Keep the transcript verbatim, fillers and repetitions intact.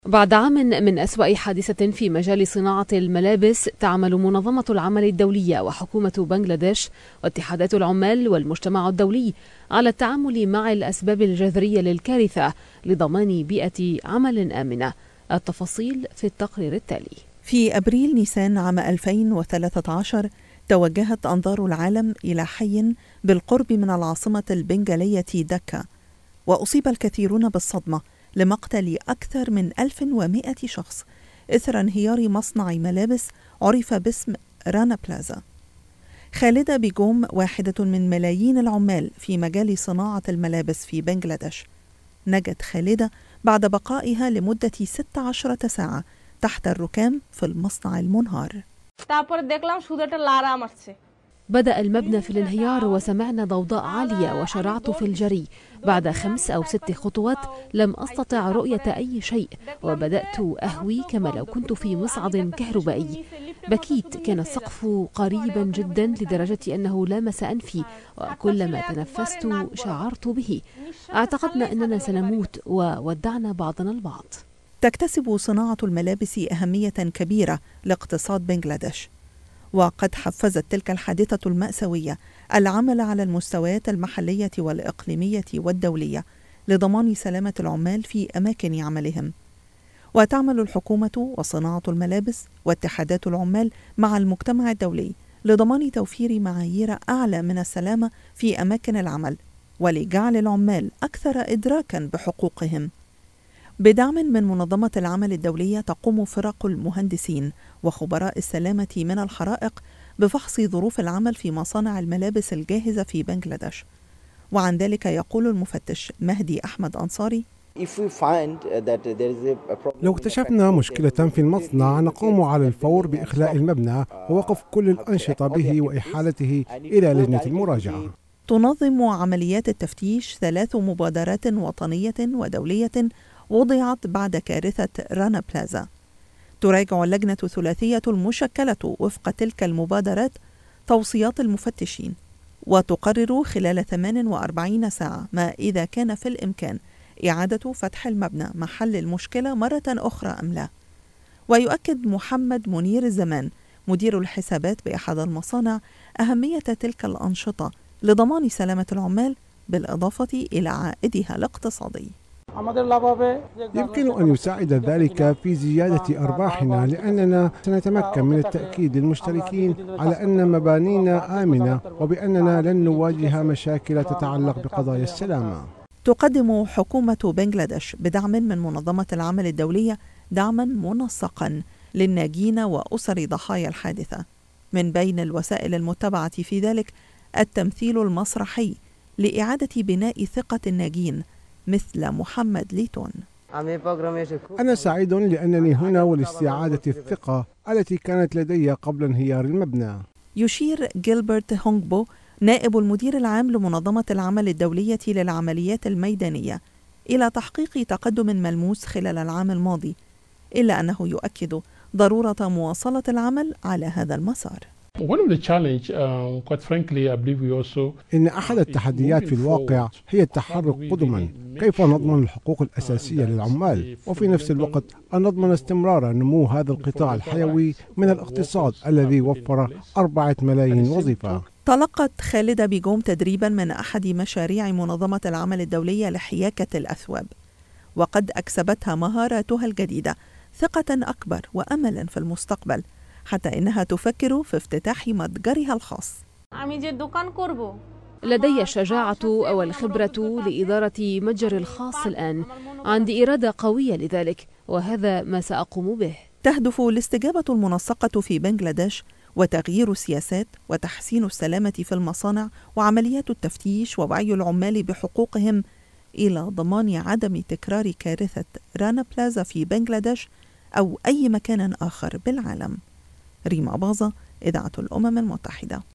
بعد عام من أسوأ حادثة في مجال صناعة الملابس، تعمل منظمة العمل الدولية وحكومة بنغلاديش واتحادات العمال والمجتمع الدولي على التعامل مع الأسباب الجذرية للكارثة لضمان بيئة عمل آمنة. التفاصيل في التقرير التالي. في أبريل نيسان عام ألفين وثلاثة عشر توجهت أنظار العالم إلى حي بالقرب من العاصمة البنغالية دكا، وأصيب الكثيرون بالصدمة لمقتل أكثر من ألف ومئة شخص إثر انهيار مصنع ملابس عرف باسم رانا بلازا. خالدة بيغوم واحدة من ملايين العمال في مجال صناعة الملابس في بنغلاديش. نجت خالدة بعد بقائها لمدة ست عشرة ساعة تحت الركام في المصنع المنهار. بدأ المبنى في الانهيار وسمعنا ضوضاء عالية وشرعت في الجري. بعد خمس أو ست خطوات لم أستطع رؤية أي شيء وبدأت أهوي كما لو كنت في مصعد كهربائي. بكيت، كان السقف قريبا جدا لدرجة أنه لامس أنفي، وكلما تنفست شعرت به. اعتقدنا أننا سنموت وودعنا بعضنا البعض. تكتسب صناعة الملابس أهمية كبيرة لاقتصاد بنغلاديش، وقد حفزت تلك الحادثة المأساوية العمل على المستويات المحلية والإقليمية والدولية لضمان سلامة العمال في أماكن عملهم. وتعمل الحكومة وصناعة الملابس واتحادات العمال مع المجتمع الدولي لضمان توفير معايير أعلى من السلامة في أماكن العمل، ولجعل العمال أكثر إدراكا بحقوقهم. بدعم من منظمة العمل الدولية تقوم فرق المهندسين وخبراء السلامة من الحرائق بفحص ظروف العمل في مصانع الملابس الجاهزة في بنغلاديش. وعن ذلك يقول المفتش مهدي أحمد أنصاري: لو اكتشفنا مشكلة في المصنع نقوم على الفور بإخلاء المبنى ووقف كل الأنشطة به وإحالته إلى لجنة المراجعة. تنظم عمليات التفتيش ثلاث مبادرات وطنية ودولية وضعت بعد كارثة رانا بلازا. تراجع اللجنة الثلاثية المشكلة وفق تلك المبادرات توصيات المفتشين، وتقرر خلال ثمان وأربعين ساعة ما إذا كان في الإمكان إعادة فتح المبنى محل المشكلة مرة أخرى أم لا. ويؤكد محمد منير الزمان مدير الحسابات بأحد المصانع أهمية تلك الأنشطة لضمان سلامة العمال بالإضافة إلى عائدها الاقتصادي. يمكن أن يساعد ذلك في زيادة أرباحنا، لأننا سنتمكن من التأكيد للمشتركين على أن مبانينا آمنة وبأننا لن نواجه مشاكل تتعلق بقضايا السلامة. تقدم حكومة بنغلاديش بدعم من منظمة العمل الدولية دعما منسقا للناجين وأسر ضحايا الحادثة. من بين الوسائل المتبعة في ذلك التمثيل المسرحي لإعادة بناء ثقة الناجين مثل محمد ليتون. أنا سعيد لأنني هنا ولاستعادة الثقة التي كانت لدي قبل انهيار المبنى. يشير جيلبرت هونغبو نائب المدير العام لمنظمة العمل الدولية للعمليات الميدانية إلى تحقيق تقدم ملموس خلال العام الماضي، إلا أنه يؤكد ضرورة مواصلة العمل على هذا المسار. إن أحد التحديات في الواقع هي التحرك قدما. كيف نضمن الحقوق الأساسية للعمال وفي نفس الوقت أن نضمن استمرار نمو هذا القطاع الحيوي من الاقتصاد الذي وفر أربعة ملايين وظيفة. تلقت خالدة بيغوم تدريبا من أحد مشاريع منظمة العمل الدولية لحياكة الأثواب، وقد أكسبتها مهاراتها الجديدة ثقة أكبر وأملا في المستقبل، حتى إنها تفكر في افتتاح متجرها الخاص. لدي الشجاعة والخبرة لإدارة متجري الخاص الآن، عندي إرادة قوية لذلك، وهذا ما سأقوم به. تهدف الاستجابة المنسقة في بنغلاديش وتغيير السياسات وتحسين السلامة في المصانع وعمليات التفتيش ووعي العمال بحقوقهم إلى ضمان عدم تكرار كارثة رانا بلازا في بنغلاديش أو أي مكان آخر بالعالم. ريما باظة، إذاعة الأمم المتحدة.